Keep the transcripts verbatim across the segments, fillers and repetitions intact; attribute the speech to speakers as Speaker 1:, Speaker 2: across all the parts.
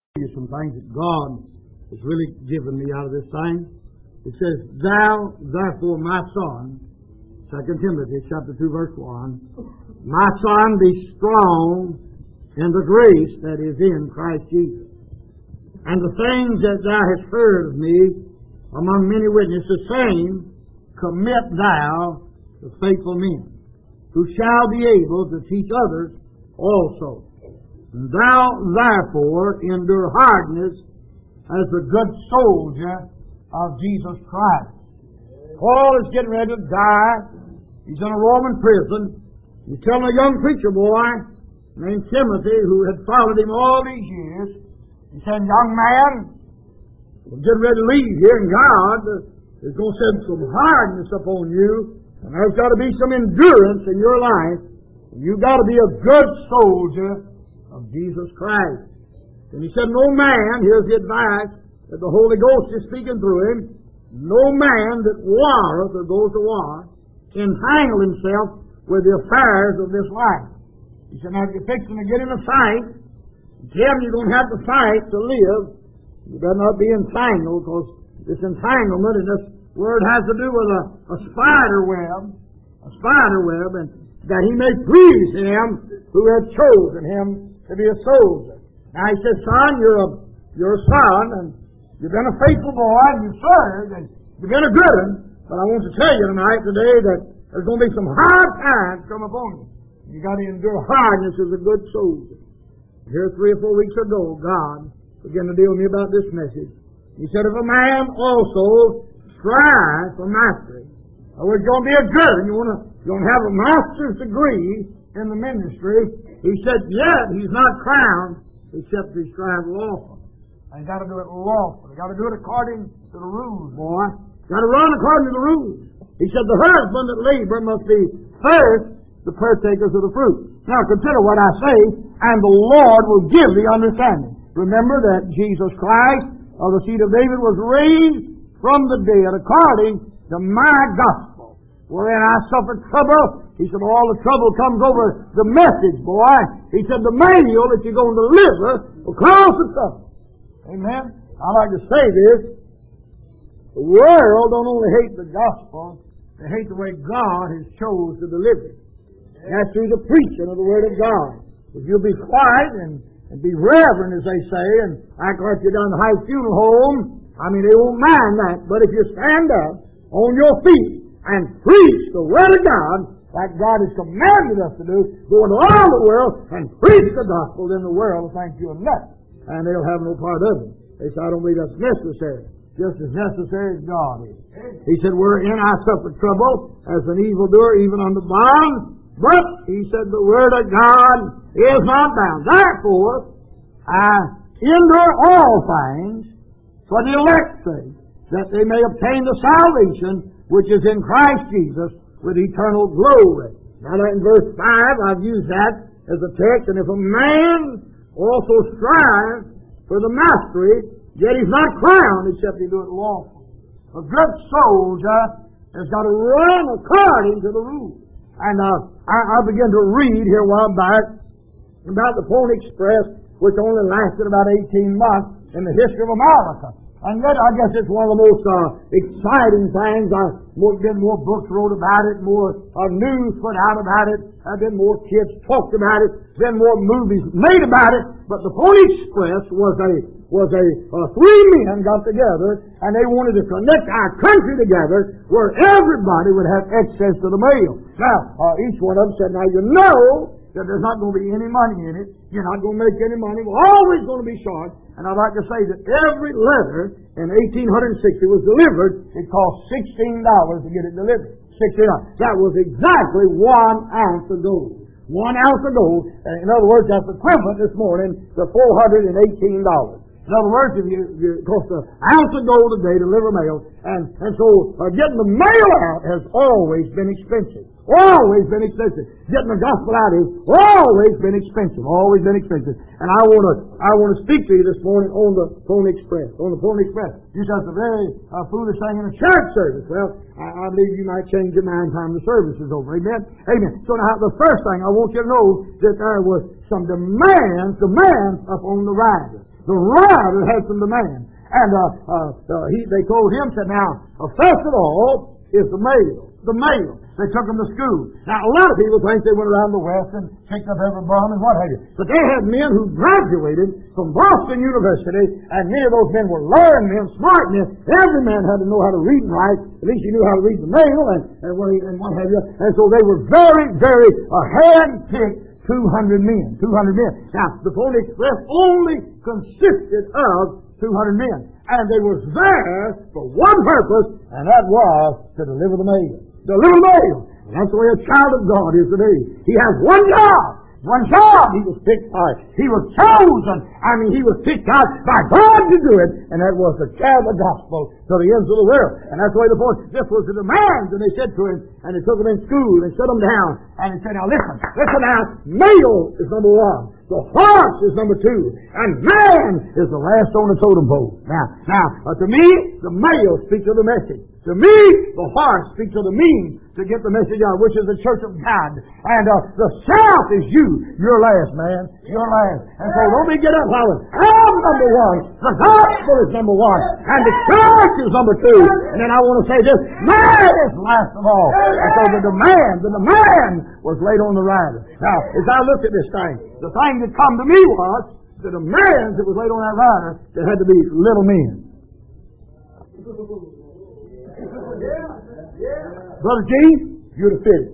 Speaker 1: You some things that God has really given me out of this thing. It says, "Thou therefore, my son," Second Timothy chapter two, verse one, "my son, be strong in the grace that is in Christ Jesus. And the things that thou hast heard of me among many witnesses, the same commit thou to faithful men, who shall be able to teach others also. And thou therefore endure hardness as a good soldier of Jesus Christ." Paul is getting ready to die. He's in a Roman prison. He's telling a young preacher boy named Timothy, who had followed him all these years, he said, "Young man, we're getting ready to leave here, and God is going to send some hardness upon you, and there's got to be some endurance in your life. You've got to be a good soldier of Jesus Christ." And he said, "No man," here's the advice that the Holy Ghost is speaking through him, "no man that warreth or goes to war entangle himself with the affairs of this life." He said, "Now if you're fixing to get in a fight, tell me you're going to have to fight to live. You better not be entangled, because this entanglement in this word has to do with a, a spider web, a spider web, and that he may please him who had chosen him to be a soldier." Now he says, "Son, you're a you're a son, and you've been a faithful boy, and you've served, and you've been a good one. But I want to tell you tonight, today, that there's going to be some hard times come upon you. You got to endure hardness as a good soldier." Here, three or four weeks ago, God began to deal with me about this message. He said, "If a man also strive for mastery," or you're going to be a good one, you want to you want to have a master's degree in the ministry, he said, "Yet he's not crowned except he strive lawful." And you got to do it lawful. You got to do it according to the rules, boy. You got to run according to the rules. He said, "The husband that labor must be first the partakers of the fruit." Now consider what I say, "and the Lord will give thee understanding." Remember that Jesus Christ, of the seed of David, was raised from the dead according to my gospel, wherein I suffered trouble. He said, all the trouble comes over the message, boy. He said, the manual that you're going to deliver will cause the trouble. Amen? I like to say this. The world don't only hate the gospel, they hate the way God has chose to deliver it. And that's through the preaching of the Word of God. If you'll be quiet and, and be reverent, as they say, and act like you're down the high funeral home, I mean, they won't mind that. But if you stand up on your feet and preach the Word of God, like God has commanded us to do, go into all the world and preach the gospel, then the world will think you're nuts, and they'll have no part of it. They say, "I don't believe that's necessary." Just as necessary as God is. He said, "Wherein I suffered trouble as an evildoer, even unto bonds. But," he said, "the word of God is not bound. Therefore, I endure all things for the elect's sake, that they may obtain the salvation which is in Christ Jesus with eternal glory." Now that in verse five, I've used that as a text. "And if a man also strive for the mastery, yet he's not crowned except he do it lawful." A good soldier has got to run according to the rules. And uh, I, I began to read here a while back about the Pony Express, which only lasted about eighteen months in the history of America. And yet, I guess it's one of the most uh, exciting things. I've been more books wrote about it, more uh, news put out about it. I've been more kids talked about it, been more movies made about it. But the Pony Express was a was a uh, three men got together, and they wanted to connect our country together, where everybody would have access to the mail. Now, uh, each one of them said, "Now you know that there's not going to be any money in it. You're not going to make any money. We're always going to be short." And I'd like to say that every letter in eighteen sixty was delivered. It cost sixteen dollars to get it delivered. sixteen dollars. That was exactly one ounce of gold. One ounce of gold. In other words, that's equivalent this morning to four hundred eighteen dollars. In other words, if you, you it costs an ounce of gold a day to deliver mail, and, and so uh, getting the mail out has always been expensive. Always been expensive. Getting the gospel out has always been expensive. Always been expensive. And I want to I want to speak to you this morning on the Pony Express. On the Pony Express. You said it's a very uh, foolish thing in a church service. Well, I, I believe you might change your mind time the service is over. Amen? Amen. So now the first thing I want you to know that there was some demands, demands upon the rider. The rider had some demand. And uh, uh, uh, he, they told him, said, now, uh, first of all is the male. The male. They took him to school. Now, a lot of people think they went around the West and picked up every bum and what have you. But they had men who graduated from Boston University, and many of those men were learned men, smart men. Every man had to know how to read and write. At least he knew how to read the mail and, and, what, and what have you. And so they were very, very uh, hand-picked two hundred men. two hundred men. Now, the Pony Express only consisted of two hundred men. And they were there for one purpose, and that was to deliver the mail. Deliver the mail. And that's the way a child of God is today. He has one job. One job. He was picked out. He was chosen. I mean, he was picked out by God to do it. And that was to carry the gospel to the ends of the world. And that's the way the boy, this was the demands. And they said to him, and they took him in school and set him down. And he said, now listen, listen now, male is number one. The horse is number two. And man is the last on the totem pole. Now, now, uh, to me, the male speaks of the message. To me, the horse speaks of the means to get the message out, which is the church of God. And uh, the south is you. You're last, man. You're last. And so don't be get up hollering, I'm number one. The gospel is number one. And the church is number two. And then I want to say this, man is last of all. And so the demand, the demand was laid on the rider. Now, as I looked at this thing, the thing that come to me was the demands that was laid on that rider that had to be little men. Brother G, you'd have fit it.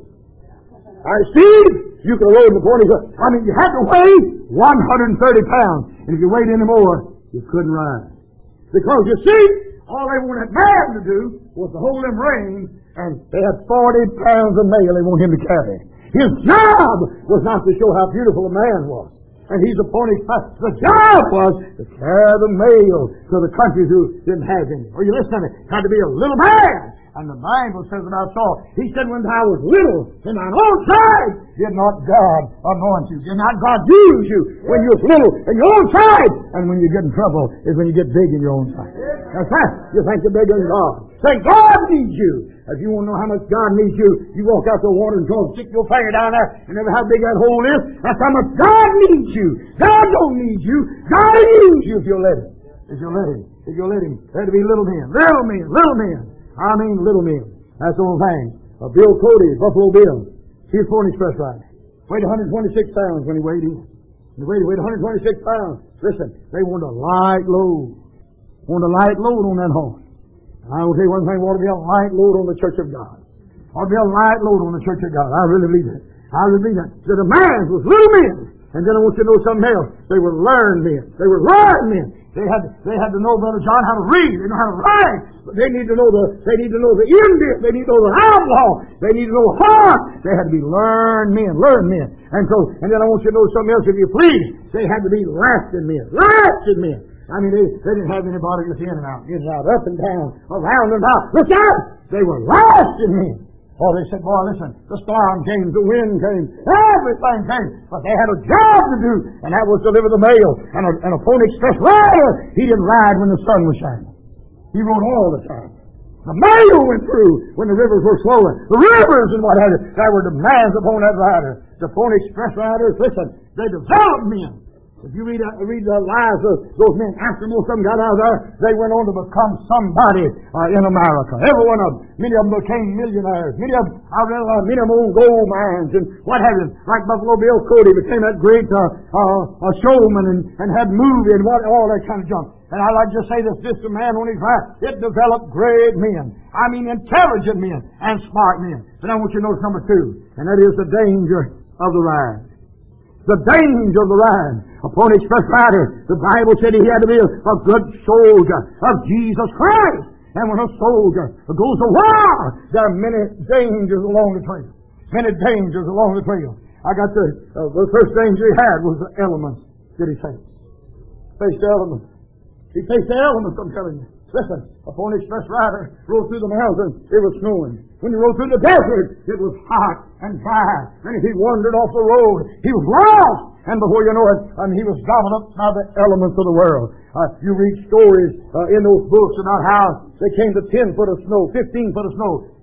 Speaker 1: All right, Steve, you could have rode in the pony. I mean, you had to weigh one hundred thirty pounds. And if you weighed any more, you couldn't ride. Because you see, all they wanted man to do was to hold them reins, and they had forty pounds of mail they want him to carry. His job was not to show how beautiful a man was. And he's a pony. The job was to carry the mail to the countries who didn't have any. Are you listening? It had to be a little man. And the Bible says about Saul, he said, when I was little in thine own side, did not God anoint you? Did not God use you when you was little in your own side? And when you get in trouble is when you get big in your own side. That's right. You think you're bigger than God. Say, God needs you. If you want to know how much God needs you, you walk out to the water and go stick your finger down there and remember how big that hole is. That's how much God needs you. God don't need you. God will use you if you'll let Him. If you'll let Him. If you'll let Him. There to be little men. Little men. Little men. I mean little men. That's the only thing. Uh, Bill Cody, Buffalo Bill, he was Pony Express rider. Weighed one hundred twenty-six pounds when he weighed in. He weighed, weighed one hundred twenty-six pounds. Listen, they wanted a light load. Wanted a light load on that horse. And I will tell you one thing, ought to be a light load on the church of God. Ought to be a light load on the church of God. I really believe that. I really believe that. The demands was little men. And then I want you to know something else. They were learned men. They were learned men. They had to, they had to know, Brother John, how to read. They know how to write. But they need to know the they need to know the Indian. They need to know the outlaw. They need to know heart. They had to be learned men, learned men. And so, and then I want you to know something else, if you please. They had to be lasting men, lasting men. I mean, they, they didn't have anybody just in and out, in and out, up and down, around and about. Look out! They were lasting men. Oh, they said, boy, listen, the storm came, the wind came, everything came. But they had a job to do, and that was deliver the mail. And a, and a Pony Express rider, he didn't ride when the sun was shining. He rode all the time. The mail went through when the rivers were flowing. The rivers and what have you. There were demands upon that rider. The Pony Express riders, listen, they developed men. If you read, uh, read the lives of those men, after most of them got out of there, they went on to become somebody uh, in America. Every one of them. Many of them became millionaires. Many of them, I read, uh, many of them owned gold mines and what have you. Like Buffalo Bill Cody became that great uh, uh, uh, showman and, and had movie and what, all that kind of junk. And I like to say this, this man on his right, it developed great men. I mean intelligent men and smart men. But I want you to notice number two, and that is the danger of the ride. The danger of the ride. A Pony Express rider, the Bible said he had to be a, a good soldier of Jesus Christ. And when a soldier goes to war, there are many dangers along the trail. Many dangers along the trail. I got the, uh, the first danger he had was the elements that he faced. Faced the elements. He faced the elements, I'm telling you. Listen, a Pony Express rider rode through the mountains, it was snowing. When he rode through the desert, it was hot and dry. And if he wandered off the road, he was lost. And before you know it, I mean, he was gobbled up by the elements of the world. Uh, you read stories uh, in those books about how they came to ten foot of snow, fifteen foot of snow,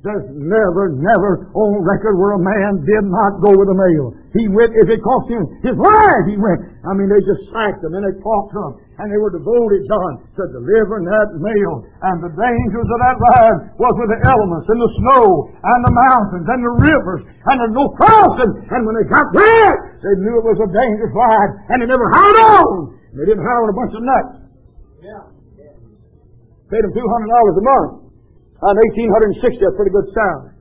Speaker 1: There's never, never on record where a man did not go with a mail. He went, if it cost him his life, he went. I mean, they just sacked him and they talked to him. And they were devoted, John, to delivering that mail. And the dangers of that ride was with the elements and the snow and the mountains and the rivers. And there's no crossing. And when they got there, they knew it was a dangerous ride. And they never hired on. They didn't hire on a bunch of nuts. Yeah. Paid them two hundred dollars a month. On eighteen sixty, a pretty good salary.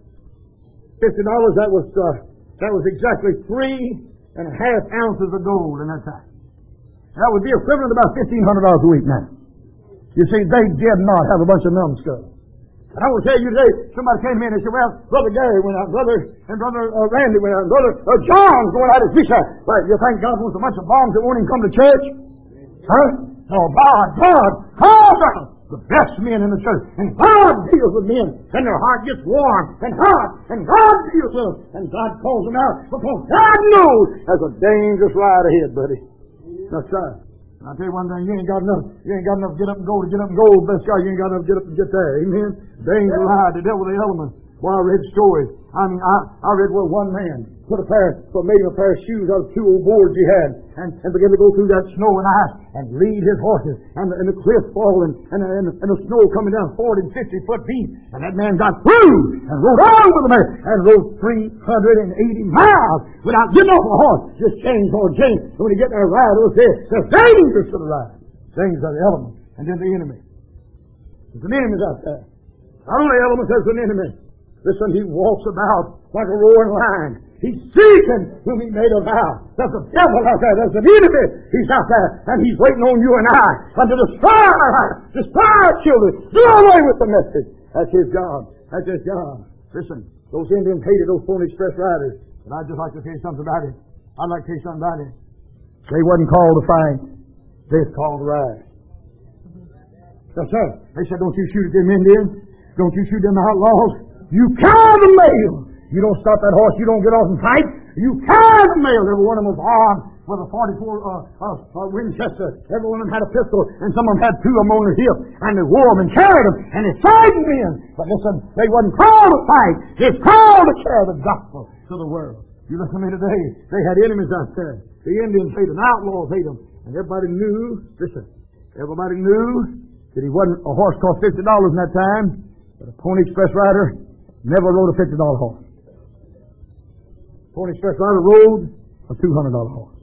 Speaker 1: Fifty dollars, that was uh, that was exactly three and a half ounces of gold in that time. That would be equivalent to about fifteen hundred dollars a week now. You see, they did not have a bunch of numbskulls. And I will tell you today, somebody came to me and they said, "Well, Brother Gary went out, Brother and Brother uh, Randy went out, and Brother uh, John's going out at fish out." Well, you think God wants a bunch of bombs that won't even come to church? Huh? Oh, God, God, calls them. The best men in the church. And God deals with men. And their heart gets warm and hot. And God deals with them. And God calls them out. Because God knows there's a dangerous ride ahead, buddy. That's right. And I'll tell you one thing. You ain't got enough. You ain't got enough to get up and go to get up and go. Bless God, you ain't got enough to get up and get there. Amen. Dangerous ride. They dealt with the elements. Well, I read stories. I mean, I, I read where one man put a pair, so made him a pair of shoes out of two old boards he had, and, and began to go through that snow and ice and lead his horses, and the, and the cliff falling, and, and, and the snow coming down forty and fifty foot deep, and that man got through and rode on with the man, and rode three hundred eighty miles without getting off a horse, just change horse change. And when he get there, ride, it was there. There's dangers to the ride, dangers of the elements, and then the enemy. There's an enemy out there. Not only elements, there's an enemy. Listen, he walks about like a roaring lion. He's seeking whom he made a vow. There's a devil out there. There's an enemy. He's out there, and he's waiting on you and I and to destroy our life, destroy our children, do away with the message. That's his job. That's his job. Listen, those Indians hated those Pony Express riders, but I'd just like to tell you something about it. I'd like to tell you something about it. They wasn't called to fight. They was called to ride. Yes, sir. They said, "Don't you shoot at them Indians. Don't you shoot them outlaws. You carry the mail. You don't stop that horse. You don't get off and fight. You carry the mail." Every one of them was armed with a forty-four uh, uh, uh, Winchester. Every one of them had a pistol, and some of them had two of them on their hip, and they wore them and carried them, and they fighting men. But listen, they wasn't called to fight. It's called to carry the gospel to the world. You listen to me today. They had enemies out there. The Indians hated them. Outlaws hated them. And everybody knew, listen, everybody knew that he wasn't, a horse cost fifty dollars in that time, but a Pony Express rider never rode a fifty dollar horse. Pony Express rider rode a two hundred dollar horse.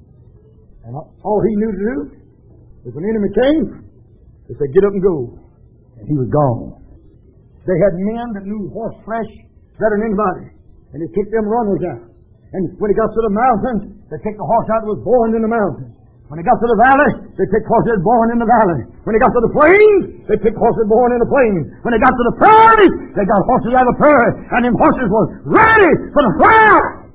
Speaker 1: And all he knew to do, if an enemy came, they said, "Get up and go." And he was gone. They had men that knew horse flesh better than anybody. And they kicked them runners out. And when he got to the mountains, they picked the horse out that was born in the mountains. When they got to the valley, they picked horses born in the valley. When they got to the plains, they picked horses born in the plains. When they got to the prairie, they got horses out of the prairie. And them horses was ready for the fire.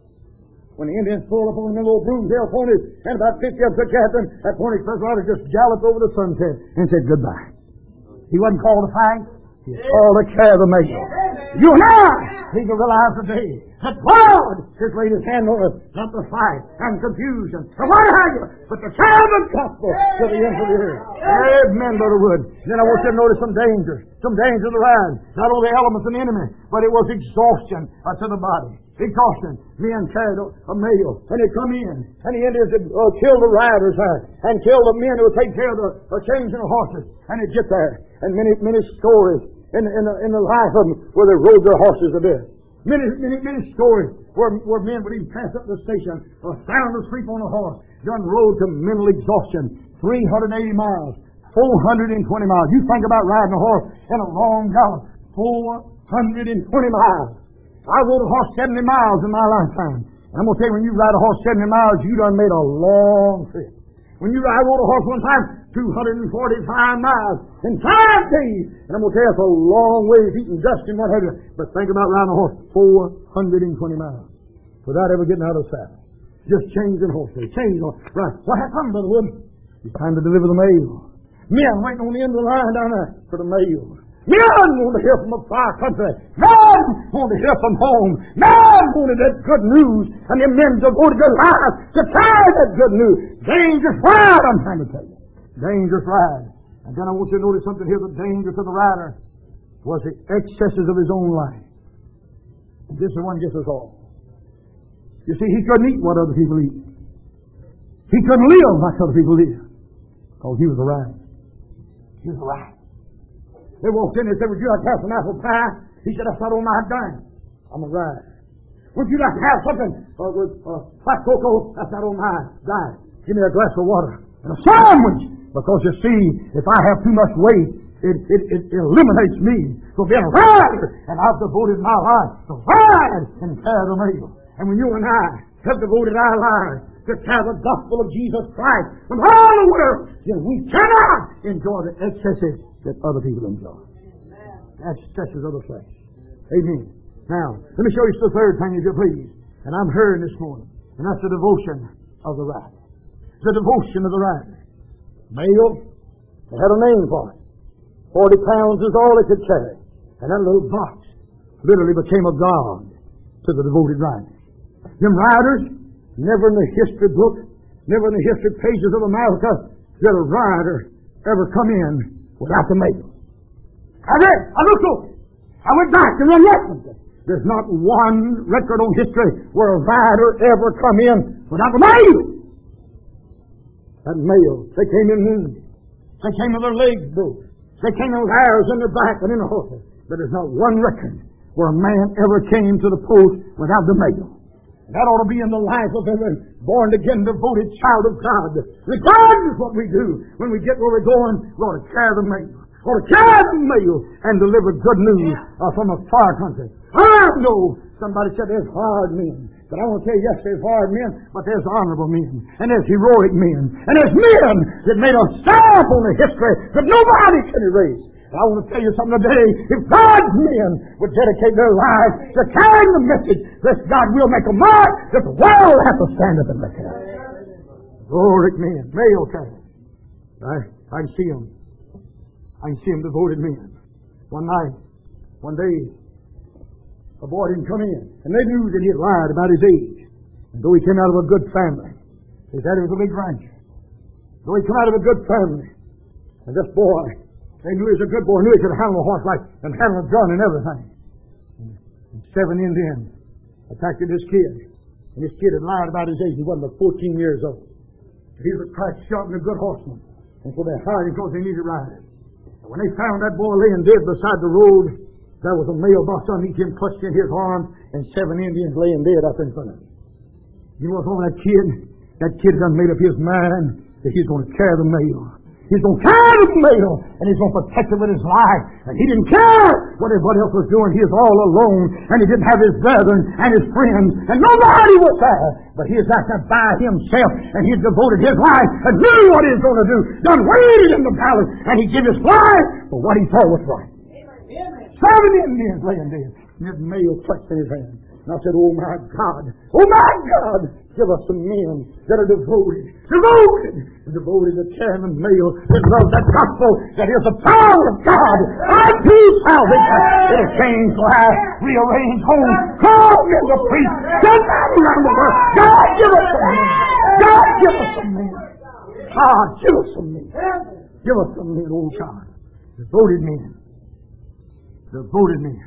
Speaker 1: When the Indians pulled up on them old broomtail ponies, and about fifty of them took after them, that Pony Express rider just galloped over the sunset and said goodbye. He wasn't called to fight. He was called to carry the mail. You and I need to realize today that God has laid his hand on us not to fight and confusion, and what have you, but to carry the gospel to the ends of the earth. Amen, Brother Wood. Then I want you to notice some dangers, some dangers of the ride. Not only elements and enemy, but it was exhaustion uh, to the body. Exhaustion. Men carried a, a mail, and they come in, and the Indians would uh, kill the riders there, and kill the men who would take care of the uh, changing the horses, and they'd get there. And many, many stories in, in, the, in the life of them where they rode their horses to death. Many, many, many stories where, where men would even pass up the station or sound asleep on a horse, done rode to mental exhaustion. three hundred eighty miles, four hundred twenty miles. You think about riding a horse in a long gallop, four hundred twenty miles. I rode a horse seventy miles in my lifetime. And I'm going to tell you, when you ride a horse seventy miles, you done made a long trip. When you ride, I rode a horse one time, two hundred forty-five miles in five days. And I'm going to tell you, it's a long ways eating dust and what have you. But think about riding a horse four hundred twenty miles without ever getting out of the saddle. Just changing horses, changing horses. Right. What happened, Brother Wood? It's time to deliver the mail. Men waiting on the end of the line down there for the mail. Men want to hear from a far country. Men want to hear from home. Men wanted that good news. And them men just wanted good lives to carry that good news. Dangerous ride, I'm trying to tell you. Dangerous ride. And then I want you to notice something here, the danger to the rider. was the excesses of his own life. This is one gets us all. You see, he couldn't eat what other people eat. He couldn't live like other people live. Because he was a rider. He was a rider. They walked in and said, would you like to have some apple pie? He said, that's not on my dime. I'm a rider. Would you like to have something uh, with uh, hot cocoa? That's not on my dime. Give me a glass of water and a sandwich. Because you see, if I have too much weight, it, it, it eliminates me from being a rider. And I've devoted my life to ride and carry the mail. And when you and I have devoted our lives to carry the gospel of Jesus Christ from all the world, then we cannot enjoy the excesses that other people enjoy. Excesses of the flesh. Amen. Now, let me show you the third thing, if you please. And I'm hearing this morning. And that's the devotion of the rider. The devotion of the rider. Male, they had a name for it. Forty pounds is all it could carry. And that little box literally became a god to the devoted rider. Them riders, never in the history book, never in the history pages of America, did a rider ever come in without the mail. I read, I looked over, I went back and then listened. There's not one record on history where a rider ever come in without the mail. That mail, they came in wounded. They came with their legs broke. They came with arrows in their back and in their horses. But there's not one record where a man ever came to the post without the mail. That ought to be in the life of every born-again, devoted child of God. Regardless of what we do, when we get where we're going, we ought to carry the mail. We ought to carry the mail and deliver good news uh, from a far country. I know somebody said there's hard men. But I want to tell you, yes, there's hard men, but there's honorable men. And there's heroic men. And there's men that made a stamp on the history that nobody can erase. I want to tell you something today. If God's men would dedicate their lives to carrying the message, this God will make a mark that the world will have to stand up and recognize. Glorious men, male carriers. I, I can see them. I can see them, devoted men. One night, one day, a boy didn't come in, and they knew that he had lied about his age. And though he came out of a good family, his daddy was a big rancher. Though he came out of a good family, and this boy, they knew he was a good boy, knew he could handle a horse like and handle a gun and everything. And seven Indians attacked this kid. And this kid had lied about his age. He wasn't but fourteen years old. He was a crack shot and a good horseman. And so they hired him because they needed riders. And when they found that boy laying dead beside the road, there was a mailbox underneath him clutched in his arm and seven Indians laying dead up in front of him. You know what's wrong with that kid? That kid done made up his mind that he's going to carry the mail. He's going to carry the mail, and he's going to protect it with his life. And he didn't care what everybody else was doing. He was all alone, and he didn't have his brethren and his friends, and nobody was there. But he was out there by himself, and he devoted his life and knew what he was going to do. Done waited in the palace, and he gave his life for what he thought was right. Amen. Seven Indians laying dead, and his mail clutched in his hand. And I said, oh my God, oh my God, give us some men that are devoted, devoted, devoted to carrying the mail, that love that gospel, that is the power of God unto salvation. It'll change lives, rearrange homes, call men to preach, send them around the world. God, give us some men. God, give us some men. God, give us some men. Give us some men, oh God. Devoted men. Devoted men.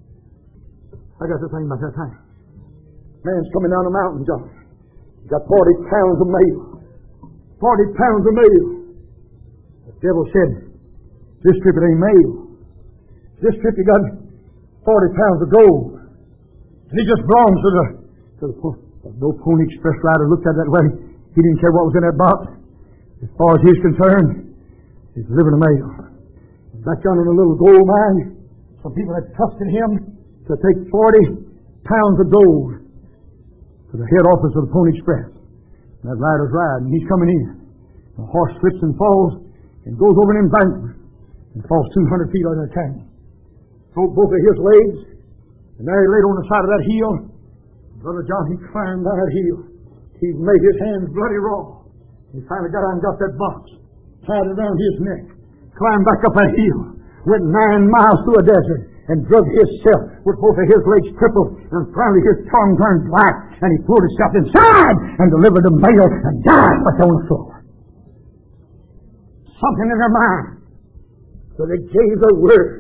Speaker 1: I got to think about that time. Man's coming down the mountain, John. He got forty pounds of mail. Forty pounds of mail. The devil said, this trip it ain't mail. This trip you got forty pounds of gold. And he just belongs to the, to the, no Pony Express rider looked at it that way. He didn't care what was in that box. As far as he's concerned, he's delivering the mail. Back down in a little gold mine, some people had trusted him to take forty pounds of gold to the head office of the Pony Express. And that rider's riding, and he's coming in. The horse slips and falls and goes over an embankment and falls two hundred feet under the canyon. Broke both of his legs, and there he laid on the side of that hill. Brother John, he climbed down that hill. He made his hands bloody raw. He finally got out and got that box, tied it around his neck, climbed back up that hill, went nine miles through a desert, and drug himself with both of his legs crippled, and finally his tongue turned black, and he pulled himself inside and delivered the mail and died back on the floor. Something in their mind. So they gave the word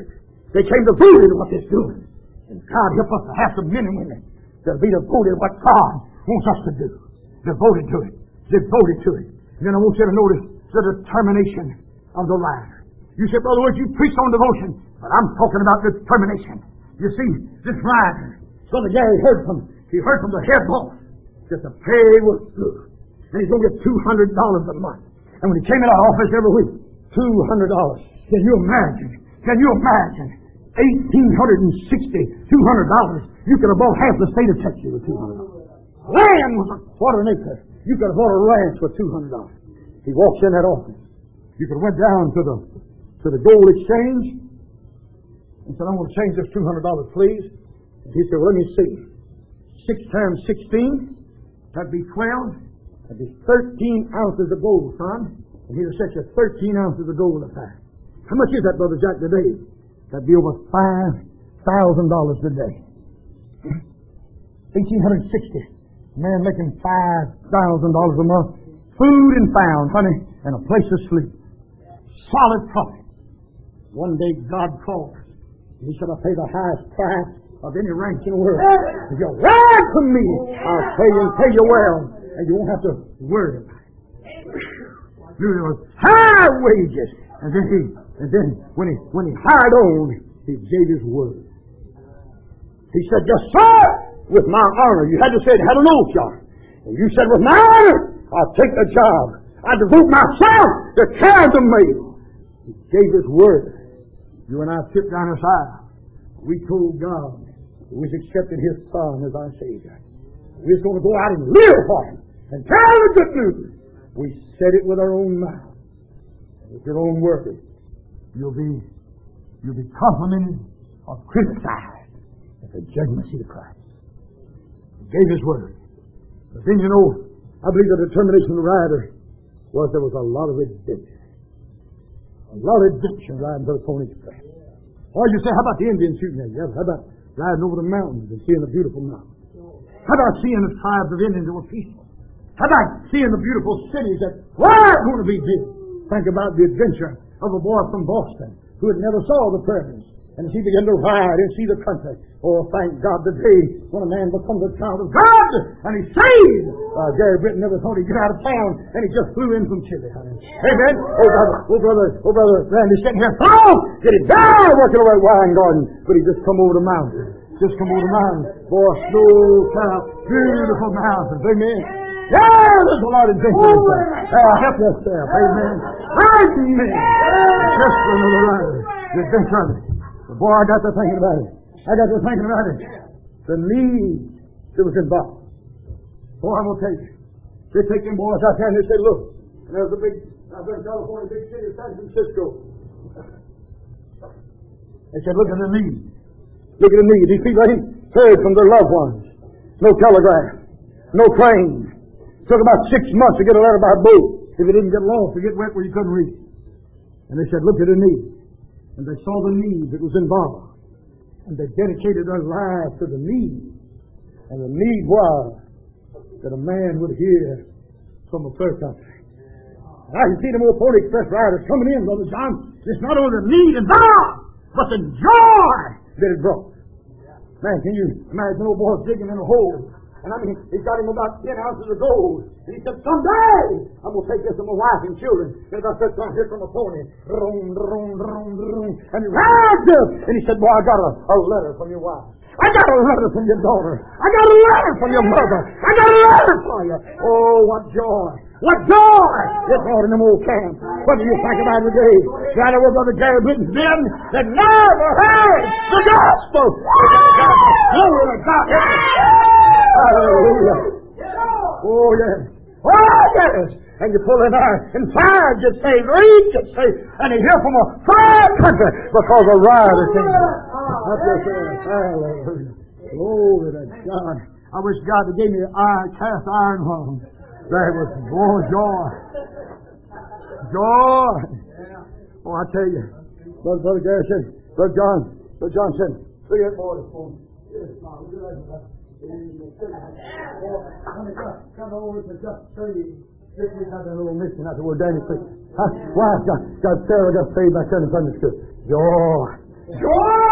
Speaker 1: They came devoted to what they're doing. And God help us to have some men and women that'll be devoted to what God wants us to do. Devoted to it. Devoted to it. And then I want you to notice the determination of the rider. You say, Brother Wood, you preach on devotion, but I'm talking about determination. You see, this rider, Brother Gary heard from, he heard from the head boss that the pay was good. And he's going to get two hundred dollars a month. And when he came in our office every week, two hundred dollars. Can you imagine? Can you imagine? eighteen sixty, two hundred dollars. You could have bought half the state of Texas with two hundred dollars. Land was a quarter an acre. You could have bought a ranch for two hundred dollars. He walks in that office. You could have went down to the to the gold exchange and said, I want to change this two hundred dollars, please. And he said, well, let me see. Six times sixteen, that'd be twelve. That'd be thirteen ounces of gold, son. And he'd have set you thirteen ounces of gold in a pack. How much is that, Brother Jack, today? That'd be over five thousand dollars today. eighteen sixty. Man making five thousand dollars a month. Food and found, honey, and a place to sleep. Solid profit. One day God called us. He said, I'll pay the highest price of any ranch in the world. If you'll ride for me, I'll pay you and pay you well. And you won't have to worry about it. There was high wages. And then he, and then when he, when he hired on, he gave his word. He said, yes, sir, with my honor. You had to say it had an oath, y'all. And you said, with my honor, I'll take the job. I devote myself to carry the mail. He gave his word. You and I tipped down his aisle. We told God we accepted his Son as our Savior. We was going to go out and live for him and tell the good news. We said it with our own mouth. With your own word. You'll be, you'll be complimented or criticized at the judgment seat of Christ. He gave his word. But then, you know, I believe the determination of the rider was there was a lot of redemption. A lot of redemption riding to the Pony Express. Or you say, how about the Indians shooting at you? How about riding over the mountains and seeing the beautiful mountains? How about seeing the tribes of Indians that were peaceful? How about seeing the beautiful cities that were going to be big? Think about the adventure of a boy from Boston who had never saw the prairies. And as he began to ride and see the country, oh, thank God today when a man becomes a child of God and he's saved. Uh, Gary Britton never thought he'd get out of town and he just flew in from Chile. Amen. Oh, brother, oh, brother, oh, brother, Randy sitting here, oh, get it down, working away at wine garden. But he just come over the mountain. Just come over the mountain. Boy, snow, cloud, beautiful mountains. Amen. Yeah, there's a lot of adventure. Uh, help yourself. Amen. Amen. Just for another rider. The adventure of it. Boy, I got to thinking about it. I got to thinking about it. The need that was involved. Boy, I'm going to tell you. They take them boys out there and they say, look, and there's a big, I've been in California, big city of San Francisco. They said, look at the need. Look at the need. These people ain't heard from their loved ones. No telegraph. No train. Took about six months to get a letter by boat. If it didn't get lost or get wet where you couldn't read. And they said, look at the need. And they saw the need that was involved. And they dedicated their lives to the need. And the need was that a man would hear from a third country. And I can see them old Pony Express riders coming in, Brother John. It's not only the need involved, but the joy that it brought. Man, can you imagine an old boy digging in a hole? And I mean, he's got him about ten ounces of gold. And he said, someday I'm going to take this to my wife and children. And I said, come here from a pony. Vroom, vroom, vroom, vroom. And he rides up. And he said, boy, I got a, a letter from your wife. I got a letter from your daughter. I got a letter from your mother. I got a letter for you. Oh, what joy. What joy it's brought in them old camps. What do you think about it today? Right over Brother Gary Britton's been that never heard the gospel. Glory to God. Hallelujah. Oh, yes. Oh, yes. And you pull it out, and five get saved, or each get saved, and you hear from a far country because a rider came. Hallelujah. Glory to God. I wish God had gave me an iron, cast iron home. There was more joy. Joy. Oh, I tell you. Brother, Brother Gary said, Brother John, Brother John said, look at that boy this morning. Yes, Mom. Look at that. Come over to just saved. This week had a little mission out there where Danny said, why got, got Sarah got saved back there in Sunday school. Joy. Joy!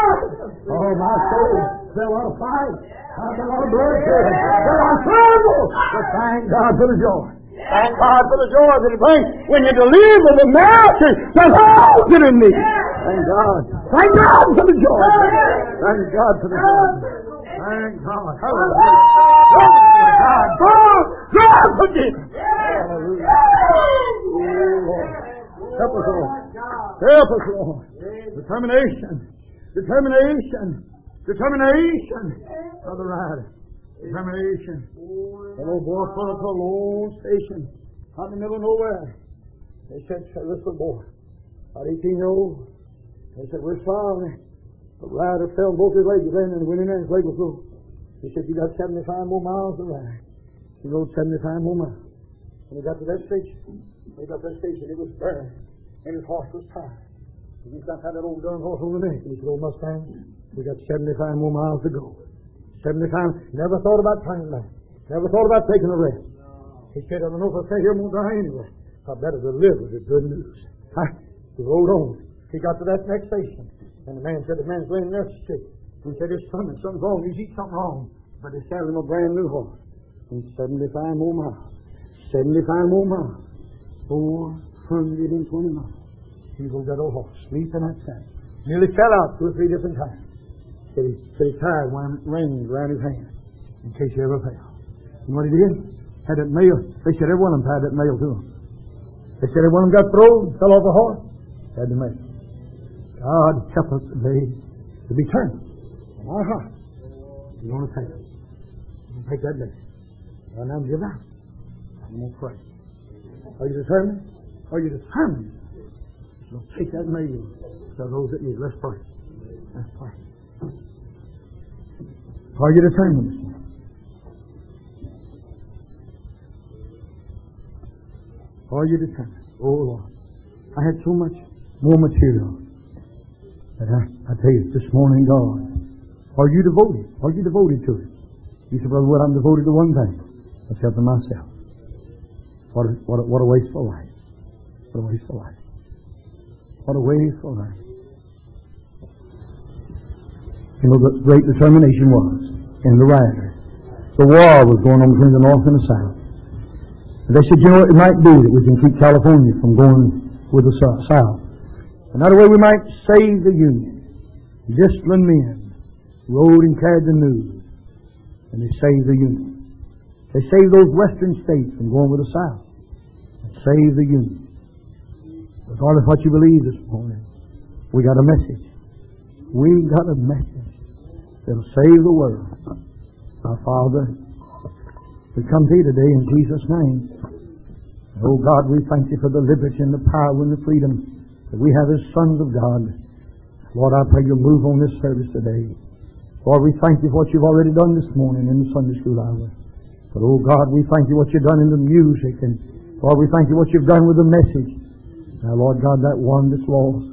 Speaker 1: Oh, my soul, there was a fight. I felt a lot of blood shed. But I'm tremble. But thank God for the joy. Thank God for the joy that it brings when you deliver the message that's holding in me. Thank God. Thank God for the joy. Thank God for the joy. Thank God. Hallelujah. God, God, God forgive. Hallelujah. Oh, Lord. Help us, Lord. Help us, Lord. Determination. Determination. Determination. Brother Ryder. Determination. The little boy put up to a lone station out in the middle of nowhere. They said, this little boy, about eighteen year old, they said, we're sorry. The rider fell on both his legs then and went in there and his leg was broke. He said, you got seventy-five more miles to ride. He rode seventy-five more miles. When he got to that station, when he got to that station, it was burned and his horse was tired. He got that old darn horse on the neck. He said, old Mustang, we got seventy-five more miles to go. seventy-five. Never thought about turning back. Never thought about taking a rest. He said, I don't know if I'll stay here, I'm going to die anyway. I better deliver the good news. He rode on. He got to that next station. And the man said, the man's laying there sick. He said, his stomach, something's wrong. He's eating something wrong. But they saddled him a brand new horse. And seventy-five more miles. seventy-five more miles. four hundred twenty miles. He rode that old horse, sleeping outside. Nearly fell out two or three different times. Said he, said he tired when it rained around his hand in case he ever fell. And what he did? Had that nail. They said every one of them had that nail to him. They said every one of them got thrown, fell off a horse. Had the nail. God help us today to be turned in our heart. You want to take it. You want to take that message. Well, now give out. I'm going to pray. Are you determined? Are you determined? So take that nail to those that need. Let's pray. Let's pray. Are you determined this morning? Are you determined? Oh, Lord. I had so much more material. But I, I tell you, this morning, God, are you devoted? Are you devoted to it? You said, Brother Wood, I'm devoted to one thing. That's helping myself. What a, what a, what a wasteful life. What a wasteful life. What a wasteful life. You know, the great determination was in the rider. The war was going on between the North and the South. And they said, you know, it might be that we can keep California from going with the South. And that way we might save the Union. Disciplined men rode and carried the news. And they saved the Union. They saved those western states from going with the South. And saved the Union. Regardless of what you believe this morning, we got a message. We got a message that'll save the world. Our Father, we come to you today in Jesus' name. Oh God, we thank you for the liberty and the power and the freedom that we have as sons of God. Lord, I pray you'll move on this service today. Lord, we thank you for what you've already done this morning in the Sunday school hour. But oh God, we thank you what you've done in the music. And Lord, we thank you what you've done with the message. Now, Lord God, that one that's lost,